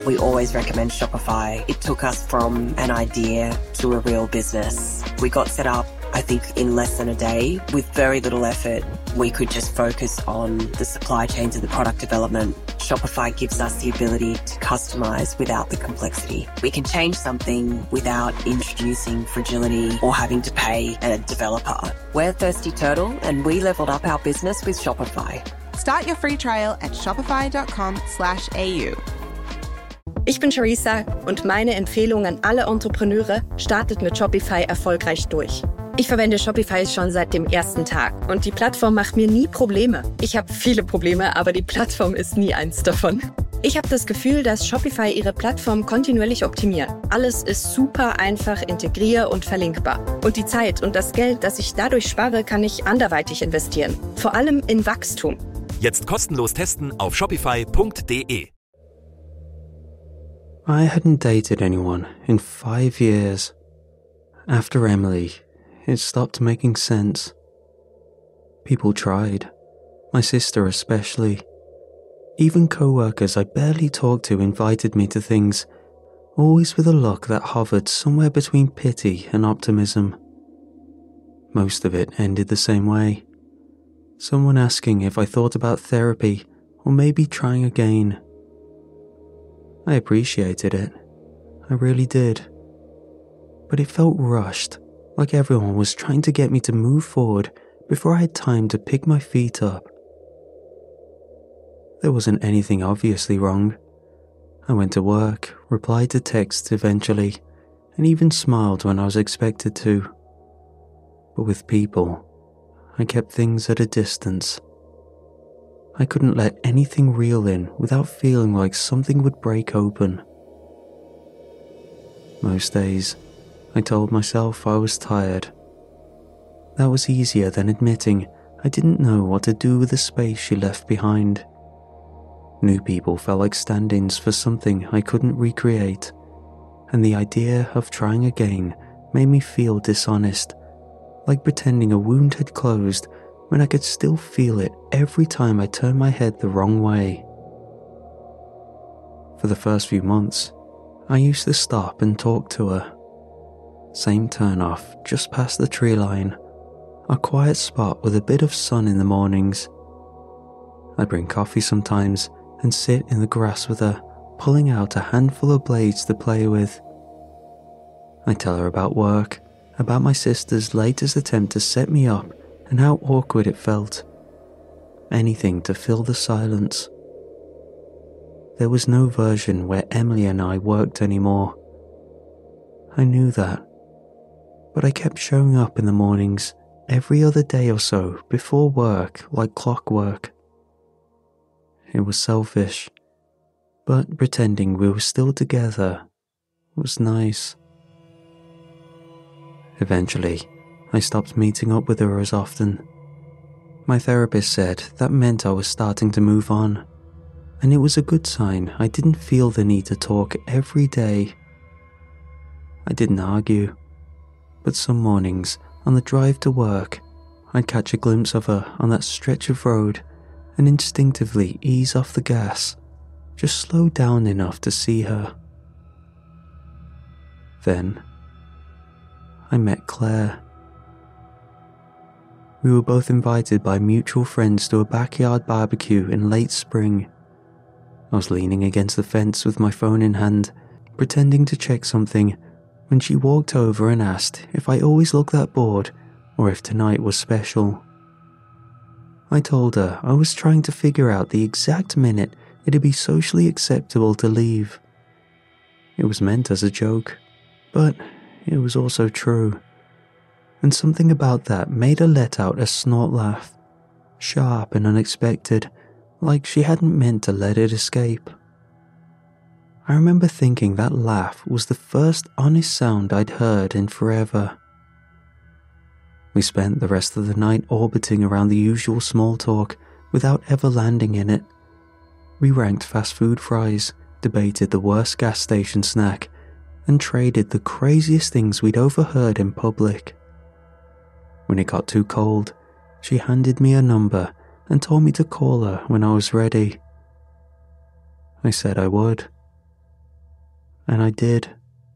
We always recommend Shopify. It took us from an idea to a real business. We got set up, I think, in less than a day. With very little effort, we could just focus on the supply chains and the product development. Shopify gives us the ability to customize without the complexity. We can change something without introducing fragility or having to pay a developer. We're Thirsty Turtle, and we leveled up our business with Shopify. Start your free trial at shopify.com/au. Ich bin Charissa und meine Empfehlung an alle Entrepreneure: startet mit Shopify erfolgreich durch. Ich verwende Shopify schon seit dem ersten Tag und die Plattform macht mir nie Probleme. Ich habe viele Probleme, aber die Plattform ist nie eins davon. Ich habe das Gefühl, dass Shopify ihre Plattform kontinuierlich optimiert. Alles ist super einfach integrier- und verlinkbar. Und die Zeit und das Geld, das ich dadurch spare, kann ich anderweitig investieren. Vor allem in Wachstum. Jetzt kostenlos testen auf shopify.de. I hadn't dated anyone in 5 years. After Emily, it stopped making sense. People tried, my sister especially. Even co-workers I barely talked to invited me to things, always with a look that hovered somewhere between pity and optimism. Most of it ended the same way. Someone asking if I thought about therapy or maybe trying again. I appreciated it. I really did. But it felt rushed, like everyone was trying to get me to move forward before I had time to pick my feet up. There wasn't anything obviously wrong. I went to work, replied to texts eventually, and even smiled when I was expected to. But with people, I kept things at a distance. I couldn't let anything real in without feeling like something would break open. Most days, I told myself I was tired. That was easier than admitting I didn't know what to do with the space she left behind. New people felt like stand-ins for something I couldn't recreate, and the idea of trying again made me feel dishonest, like pretending a wound had closed when I could still feel it every time I turned my head the wrong way. For the first few months, I used to stop and talk to her. Same turn-off, just past the tree line, a quiet spot with a bit of sun in the mornings. I'd bring coffee sometimes and sit in the grass with her, pulling out a handful of blades to play with. I'd tell her about work, about my sister's latest attempt to set me up and how awkward it felt. Anything to fill the silence. There was no version where Emily and I worked anymore. I knew that, but I kept showing up in the mornings every other day or so before work like clockwork. It was selfish, but pretending we were still together was nice. Eventually, I stopped meeting up with her as often. My therapist said that meant I was starting to move on, and it was a good sign I didn't feel the need to talk every day. I didn't argue, but some mornings on the drive to work, I'd catch a glimpse of her on that stretch of road and instinctively ease off the gas, just slow down enough to see her. Then, I met Claire. We were both invited by mutual friends to a backyard barbecue in late spring. I was leaning against the fence with my phone in hand, pretending to check something, when she walked over and asked if I always looked that bored or if tonight was special. I told her I was trying to figure out the exact minute it'd be socially acceptable to leave. It was meant as a joke, but it was also true. And something about that made her let out a snort laugh, sharp and unexpected, like she hadn't meant to let it escape. I remember thinking that laugh was the first honest sound I'd heard in forever. We spent the rest of the night orbiting around the usual small talk without ever landing in it. We ranked fast food fries, debated the worst gas station snack, and traded the craziest things we'd overheard in public. When it got too cold, she handed me a number and told me to call her when I was ready. I said I would, And I did.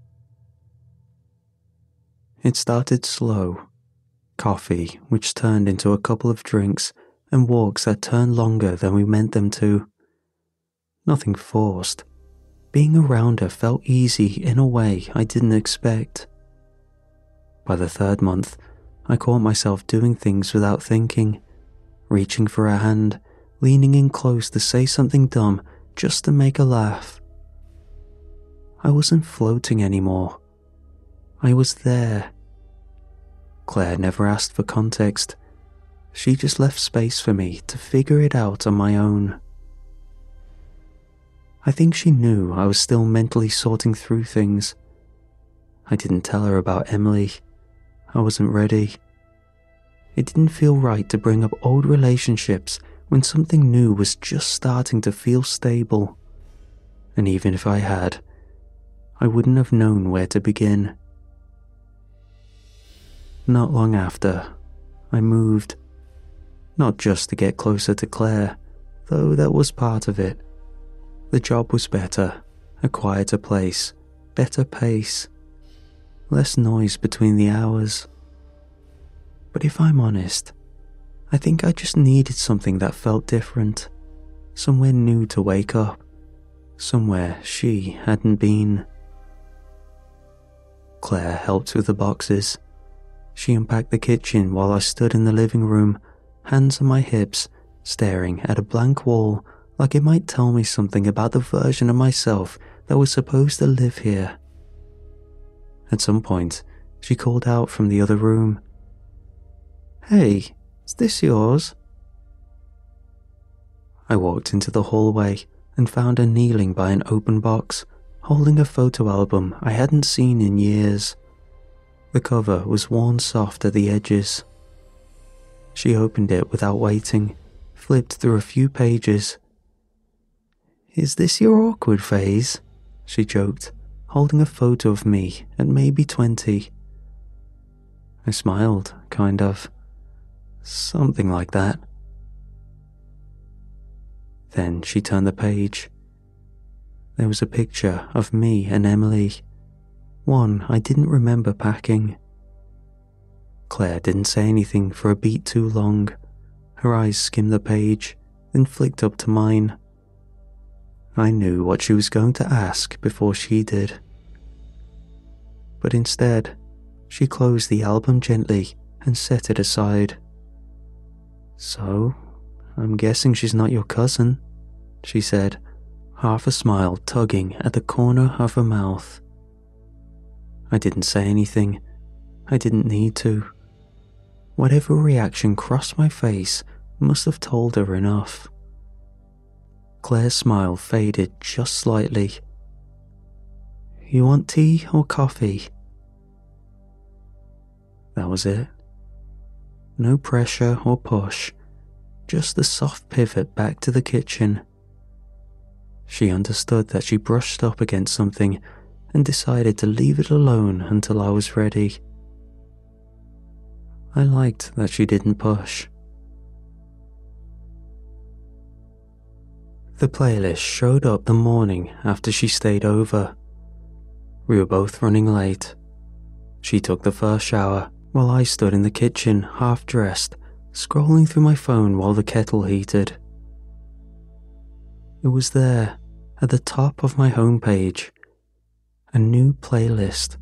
It started slow. Coffee, which turned into a couple of drinks, and walks that turned longer than we meant them to. Nothing forced. Being around her felt easy in a way I didn't expect. By the 3rd month, I caught myself doing things without thinking, reaching for her hand, leaning in close to say something dumb just to make her laugh. I wasn't floating anymore. I was there. Claire never asked for context. She just left space for me to figure it out on my own. I think she knew I was still mentally sorting through things. I didn't tell her about Emily. I wasn't ready. It didn't feel right to bring up old relationships when something new was just starting to feel stable. And even if I had, I wouldn't have known where to begin. Not long after, I moved. Not just to get closer to Claire, though that was part of it. The job was better, a quieter place, better pace, less noise between the hours. But if I'm honest, I think I just needed something that felt different, somewhere new to wake up, somewhere she hadn't been. Claire helped with the boxes. She unpacked the kitchen while I stood in the living room, hands on my hips, staring at a blank wall like it might tell me something about the version of myself that was supposed to live here. At some point, she called out from the other room, "Hey, is this yours?" I walked into the hallway and found her kneeling by an open box, holding a photo album I hadn't seen in years. The cover was worn soft at the edges. She opened it without waiting, flipped through a few pages. "Is this your awkward phase?" she joked, holding a photo of me at maybe 20. I smiled, kind of. Something like that. Then she turned the page. There was a picture of me and Emily, one I didn't remember packing. Claire didn't say anything for a beat too long. Her eyes skimmed the page, then flicked up to mine. I knew what she was going to ask before she did. But instead, she closed the album gently and set it aside. "So, I'm guessing she's not your cousin," she said, half a smile tugging at the corner of her mouth. I didn't say anything. I didn't need to. Whatever reaction crossed my face must have told her enough. Claire's smile faded just slightly. "You want tea or coffee?" That was it. No pressure or push, just a soft pivot back to the kitchen. She understood that she brushed up against something and decided to leave it alone until I was ready. I liked that she didn't push. The playlist showed up the morning after she stayed over. We were both running late. She took the first shower while I stood in the kitchen, half dressed, scrolling through my phone while the kettle heated. It was there, at the top of my homepage, a new playlist.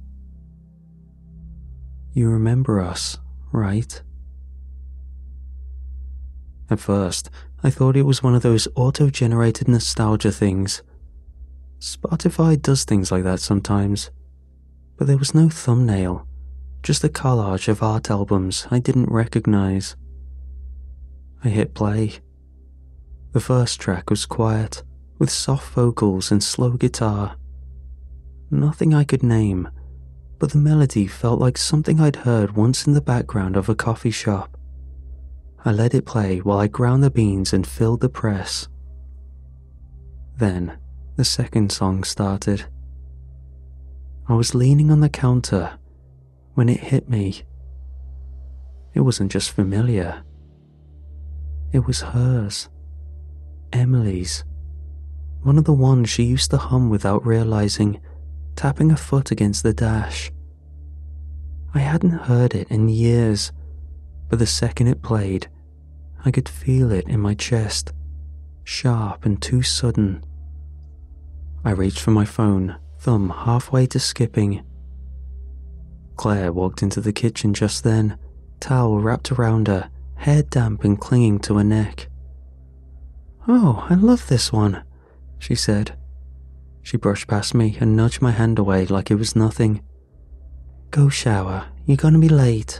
You remember us, right? At first, I thought it was one of those auto-generated nostalgia things. Spotify does things like that sometimes, but there was no thumbnail, just a collage of art albums I didn't recognize. I hit play. The first track was quiet, with soft vocals and slow guitar. Nothing I could name, but the melody felt like something I'd heard once in the background of a coffee shop. I let it play while I ground the beans and filled the press. Then, the second song started. I was leaning on the counter when it hit me. It wasn't just familiar. It was hers. Emily's. One of the ones she used to hum without realizing, tapping a foot against the dash. I hadn't heard it in years, but the second it played, I could feel it in my chest, sharp and too sudden. I reached for my phone, thumb halfway to skipping. Claire walked into the kitchen just then, towel wrapped around her, hair damp and clinging to her neck. "Oh, I love this one," she said. She brushed past me and nudged my hand away like it was nothing. "Go shower, you're gonna be late."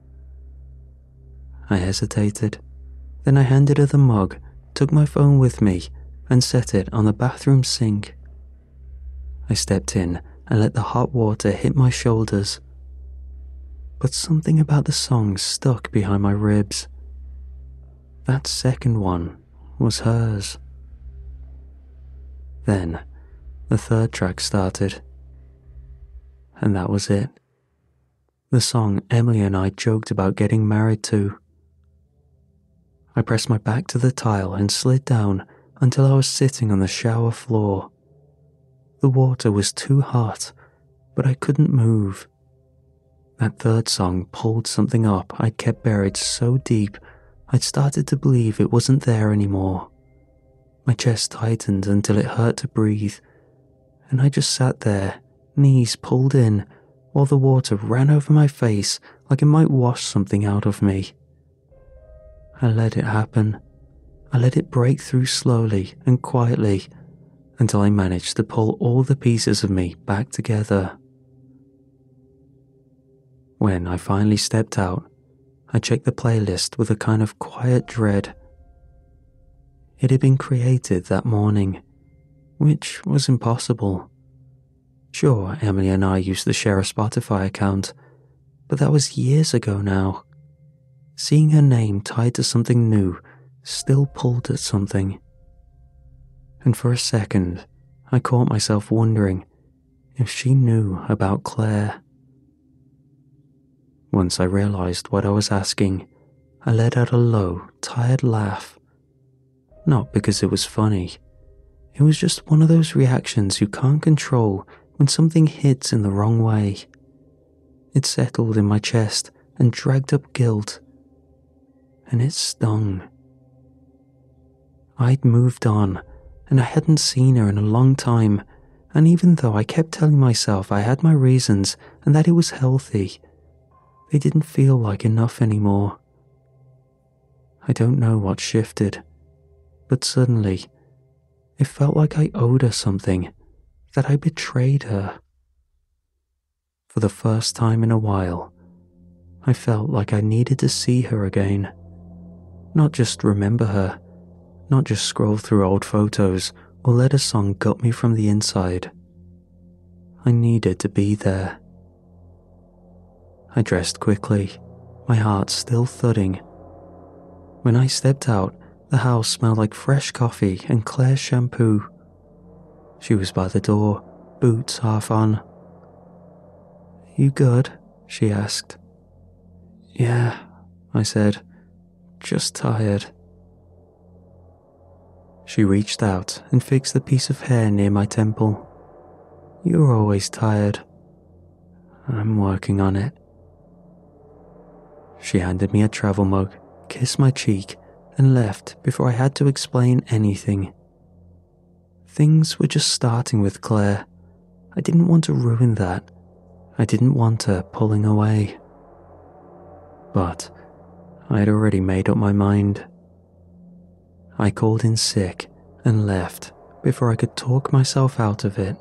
I hesitated. Then I handed her the mug, took my phone with me, and set it on the bathroom sink. I stepped in and let the hot water hit my shoulders. But something about the song stuck behind my ribs. That second one was hers. Then, the third track started. And that was it. The song Emily and I joked about getting married to. I pressed my back to the tile and slid down until I was sitting on the shower floor. The water was too hot, but I couldn't move. That third song pulled something up I'd kept buried so deep I'd started to believe it wasn't there anymore. My chest tightened until it hurt to breathe, and I just sat there, knees pulled in, while the water ran over my face like it might wash something out of me. I let it happen. I let it break through slowly and quietly until I managed to pull all the pieces of me back together. When I finally stepped out, I checked the playlist with a kind of quiet dread. It had been created that morning, which was impossible. Sure, Emily and I used to share a Spotify account, but that was years ago now. Seeing her name tied to something new still pulled at something. And for a second, I caught myself wondering if she knew about Claire. Once I realized what I was asking, I let out a low, tired laugh. Not because it was funny. It was just one of those reactions you can't control when something hits in the wrong way. It settled in my chest and dragged up guilt. And it stung. I'd moved on, and I hadn't seen her in a long time, and even though I kept telling myself I had my reasons and that it was healthy, they didn't feel like enough anymore. I don't know what shifted, but suddenly, it felt like I owed her something, that I betrayed her. For the first time in a while, I felt like I needed to see her again. Not just remember her, not just scroll through old photos or let a song gut me from the inside. I needed to be there. I dressed quickly, my heart still thudding. When I stepped out, the house smelled like fresh coffee and Claire's shampoo. She was by the door, boots half on. "You good?" she asked. "Yeah," I said, "just tired." She reached out and fixed a piece of hair near my temple. "You're always tired." "I'm working on it." She handed me a travel mug, kissed my cheek, and left before I had to explain anything. Things were just starting with Claire. I didn't want to ruin that. I didn't want her pulling away. But I had already made up my mind. I called in sick and left before I could talk myself out of it.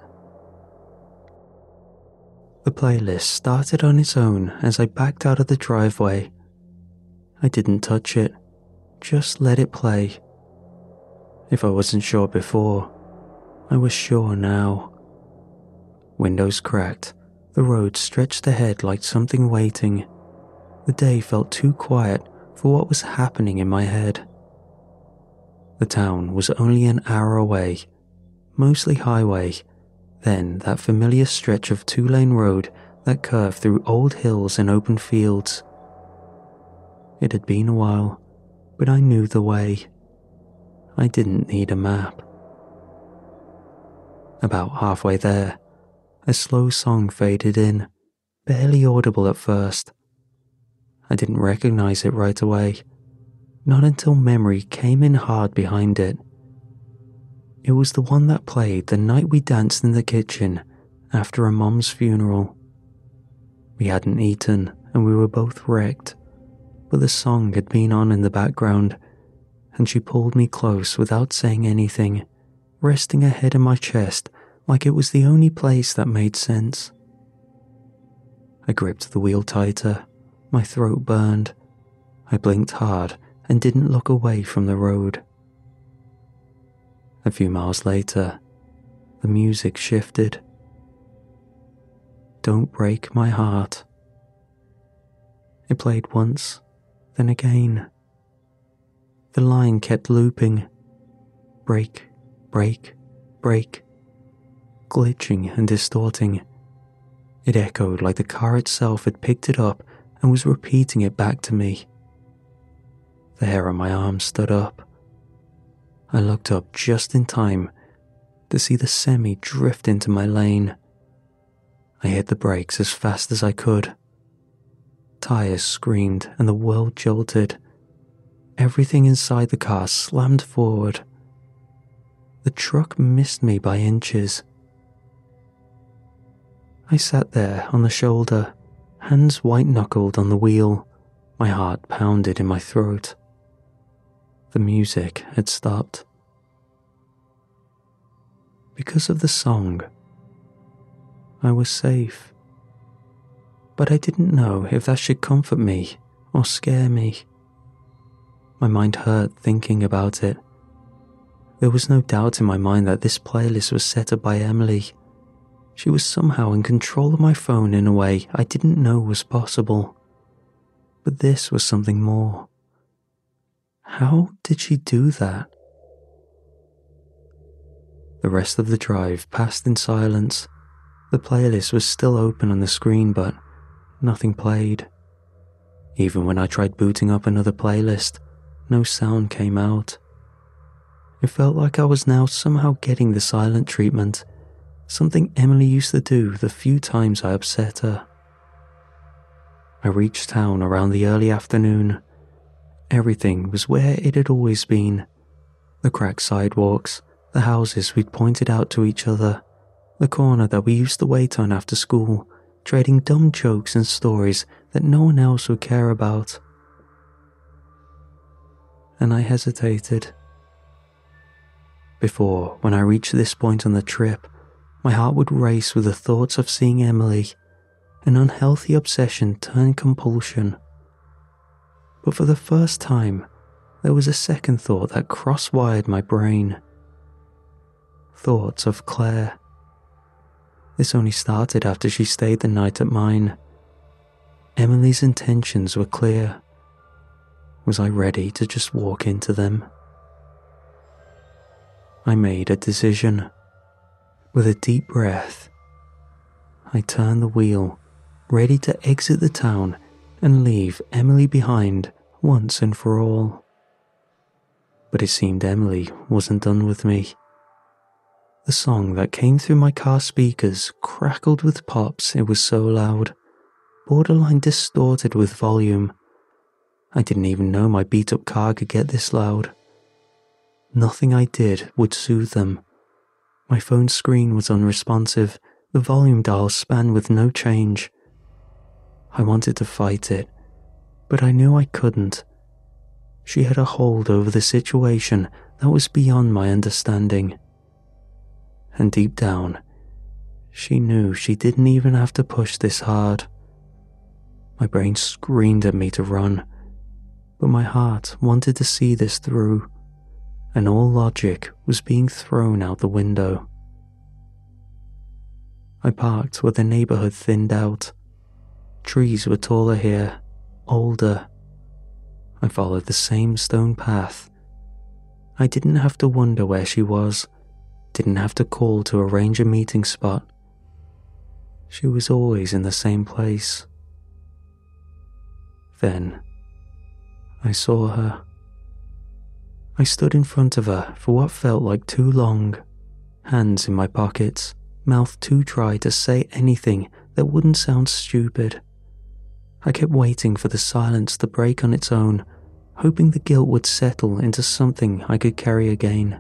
The playlist started on its own as I backed out of the driveway. I didn't touch it, just let it play. If I wasn't sure before, I was sure now. Windows cracked, the road stretched ahead like something waiting. The day felt too quiet for what was happening in my head. The town was only an hour away, mostly highway, then that familiar stretch of two-lane road that curved through old hills and open fields. It had been a while, but I knew the way. I didn't need a map. About halfway there, a slow song faded in, barely audible at first. I didn't recognize it right away, not until memory came in hard behind it. It was the one that played the night we danced in the kitchen after a mom's funeral. We hadn't eaten and we were both wrecked, but the song had been on in the background, and she pulled me close without saying anything, resting her head in my chest like it was the only place that made sense. I gripped the wheel tighter, my throat burned. I blinked hard and didn't look away from the road. A few miles later, the music shifted. Don't Break My Heart. It played once, then again. The line kept looping. Break, break, break. Glitching and distorting. It echoed like the car itself had picked it up and was repeating it back to me. The hair on my arm stood up. I looked up just in time to see the semi drift into my lane. I hit the brakes as fast as I could. Tires screamed and the world jolted. Everything inside the car slammed forward. The truck missed me by inches. I sat there on the shoulder, hands white-knuckled on the wheel. My heart pounded in my throat. The music had stopped. Because of the song, I was safe. But I didn't know if that should comfort me or scare me. My mind hurt thinking about it. There was no doubt in my mind that this playlist was set up by Emily. She was somehow in control of my phone in a way I didn't know was possible. But this was something more. How did she do that? The rest of the drive passed in silence. The playlist was still open on the screen, but nothing played. Even when I tried booting up another playlist, no sound came out. It felt like I was now somehow getting the silent treatment, something Emily used to do the few times I upset her. I reached town around the early afternoon. Everything was where it had always been. The cracked sidewalks, the houses we'd pointed out to each other, the corner that we used to wait on after school, trading dumb jokes and stories that no one else would care about. And I hesitated. Before, when I reached this point on the trip, my heart would race with the thoughts of seeing Emily. An unhealthy obsession turned compulsion. But for the first time, there was a second thought that cross-wired my brain. Thoughts of Claire. This only started after she stayed the night at mine. Emily's intentions were clear. Was I ready to just walk into them? I made a decision. With a deep breath, I turned the wheel, ready to exit the town and leave Emily behind once and for all. But it seemed Emily wasn't done with me. The song that came through my car speakers crackled with pops. It was so loud, borderline distorted with volume. I didn't even know my beat-up car could get this loud. Nothing I did would soothe them. My phone's screen was unresponsive, the volume dial span with no change. I wanted to fight it, but I knew I couldn't. She had a hold over the situation that was beyond my understanding. And deep down, she knew she didn't even have to push this hard. My brain screamed at me to run, but my heart wanted to see this through, and all logic was being thrown out the window. I parked where the neighborhood thinned out. Trees were taller here, older. I followed the same stone path. I didn't have to wonder where she was, didn't have to call to arrange a meeting spot. She was always in the same place. Then, I saw her. I stood in front of her for what felt like too long, hands in my pockets, mouth too dry to say anything that wouldn't sound stupid. I kept waiting for the silence to break on its own, hoping the guilt would settle into something I could carry again.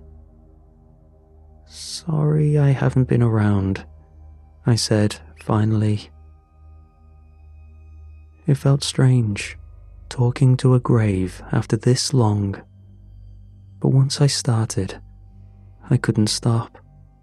"Sorry I haven't been around," I said, finally. It felt strange, talking to a grave after this long. But once I started, I couldn't stop.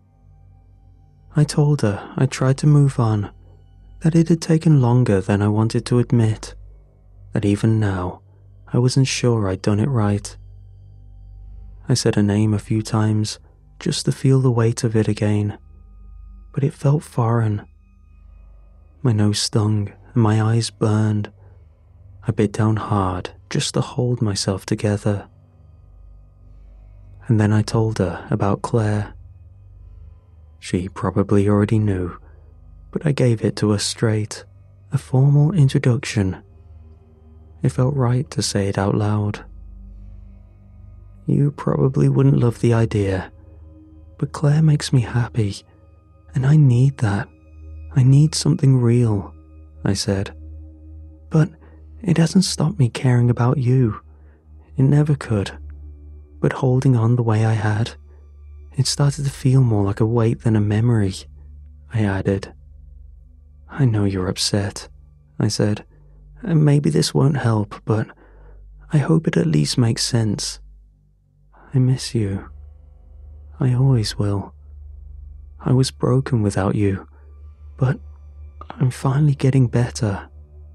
I told her I tried to move on, that it had taken longer than I wanted to admit, that even now, I wasn't sure I'd done it right. I said her name a few times, just to feel the weight of it again, but it felt foreign. My nose stung and my eyes burned. I bit down hard just to hold myself together. And then I told her about Claire. She probably already knew, but I gave it to her straight, a formal introduction. It felt right to say it out loud. "You probably wouldn't love the idea, but Claire makes me happy, and I need that. I need something real," I said. "But it hasn't stopped me caring about you. It never could. But holding on the way I had, it started to feel more like a weight than a memory," I added. "I know you're upset," I said, "and maybe this won't help, but I hope it at least makes sense. I miss you. I always will. I was broken without you, but I'm finally getting better."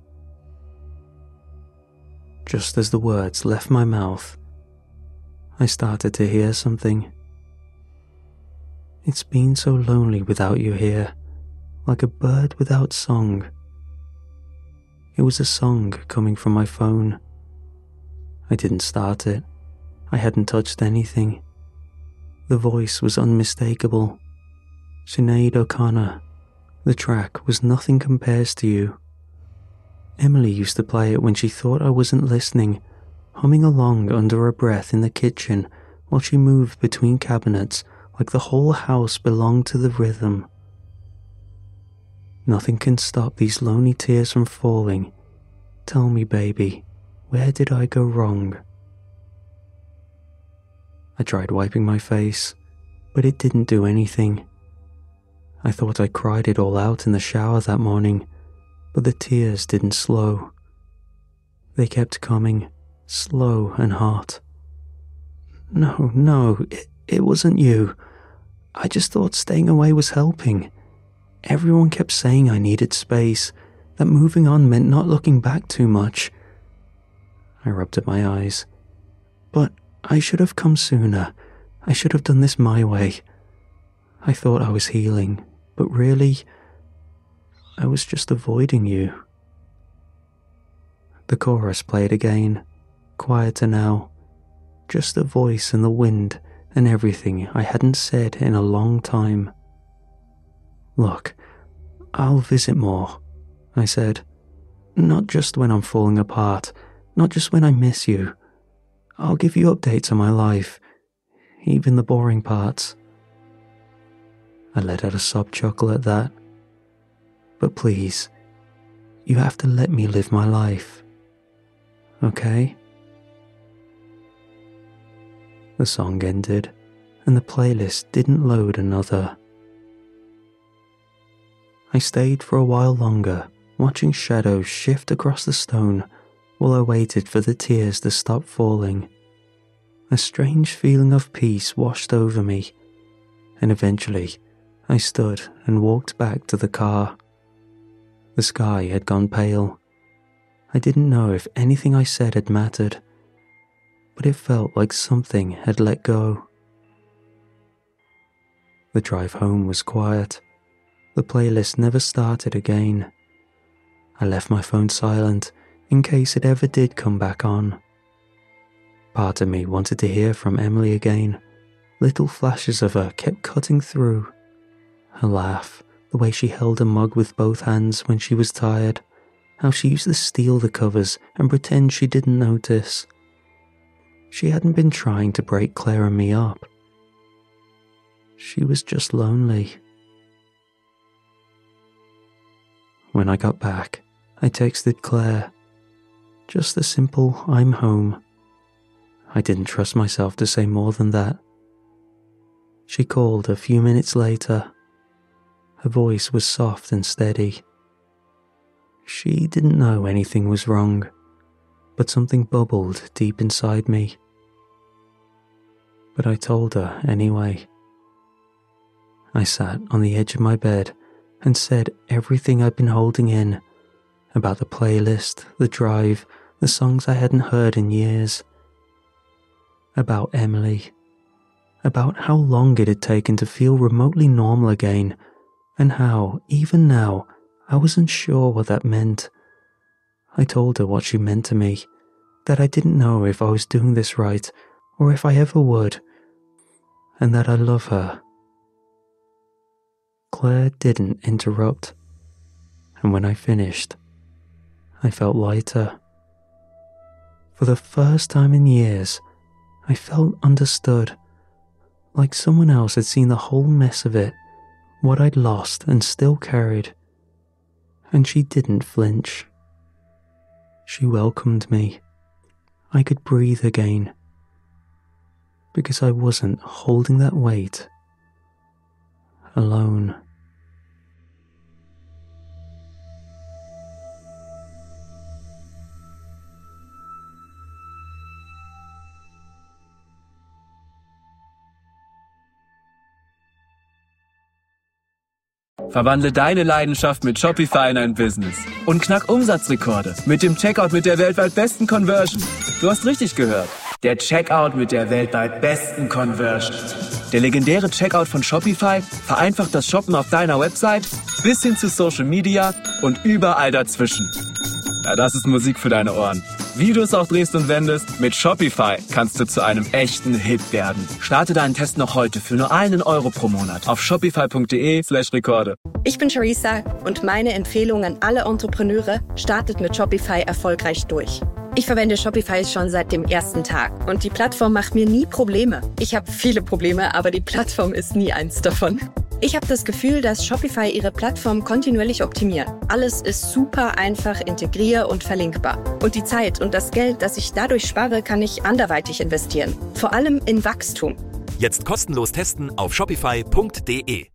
Just as the words left my mouth, I started to hear something. It's been so lonely without you here, like a bird without song. It was a song coming from my phone. I didn't start it. I hadn't touched anything. The voice was unmistakable. Sinead O'Connor. The track was Nothing Compares to You. Emily used to play it when she thought I wasn't listening, humming along under her breath in the kitchen while she moved between cabinets like the whole house belonged to the rhythm. Nothing can stop these lonely tears from falling. Tell me, baby, where did I go wrong? I tried wiping my face, but it didn't do anything. I thought I cried it all out in the shower that morning, but the tears didn't slow. They kept coming, slow and hot. No, it wasn't you. I just thought staying away was helping. Everyone kept saying I needed space, that moving on meant not looking back too much. I rubbed at my eyes. But I should have come sooner. I should have done this my way. I thought I was healing, but really, I was just avoiding you. The chorus played again, quieter now, just the voice and the wind and everything I hadn't said in a long time. Look, I'll visit more, I said. Not just when I'm falling apart, not just when I miss you. I'll give you updates on my life, even the boring parts. I let out a sob chuckle at that. But please, you have to let me live my life. Okay? The song ended, and the playlist didn't load another. I stayed for a while longer, watching shadows shift across the stone while I waited for the tears to stop falling. A strange feeling of peace washed over me, and eventually I stood and walked back to the car. The sky had gone pale. I didn't know if anything I said had mattered, but it felt like something had let go. The drive home was quiet. The playlist never started again. I left my phone silent in case it ever did come back on. Part of me wanted to hear from Emily again. Little flashes of her kept cutting through. Her laugh, the way she held a mug with both hands when she was tired, how she used to steal the covers and pretend she didn't notice. She hadn't been trying to break Claire and me up. She was just lonely. When I got back, I texted Claire. Just a simple "I'm home." I didn't trust myself to say more than that. She called a few minutes later. Her voice was soft and steady. She didn't know anything was wrong, but something bubbled deep inside me. But I told her anyway. I sat on the edge of my bed and said everything I'd been holding in, about the playlist, the drive, the songs I hadn't heard in years, about Emily, about how long it had taken to feel remotely normal again, and how, even now, I wasn't sure what that meant. I told her what she meant to me, that I didn't know if I was doing this right, or if I ever would, and that I love her. Claire didn't interrupt, and when I finished, I felt lighter. For the first time in years, I felt understood, like someone else had seen the whole mess of it, what I'd lost and still carried. And she didn't flinch. She welcomed me. I could breathe again, because I wasn't holding that weight alone. Verwandle deine Leidenschaft mit Shopify in ein Business und knack Umsatzrekorde mit dem Checkout mit der weltweit besten Conversion. Du hast richtig gehört. Der Checkout mit der weltweit besten Conversion. Der legendäre Checkout von Shopify vereinfacht das Shoppen auf deiner Website bis hin zu Social Media und überall dazwischen. Ja, das ist Musik für deine Ohren. Wie du es auch drehst und wendest, mit Shopify kannst du zu einem echten Hit werden. Starte deinen Test noch heute für nur €1 pro Monat auf shopify.de/Rekorde. Ich bin Charissa und meine Empfehlung an alle Entrepreneure: startet mit Shopify erfolgreich durch. Ich verwende Shopify schon seit dem ersten Tag und die Plattform macht mir nie Probleme. Ich habe viele Probleme, aber die Plattform ist nie eins davon. Ich habe das Gefühl, dass Shopify ihre Plattform kontinuierlich optimiert. Alles ist super einfach, integrier- und verlinkbar. Und die Zeit und das Geld, das ich dadurch spare, kann ich anderweitig investieren. Vor allem in Wachstum. Jetzt kostenlos testen auf shopify.de.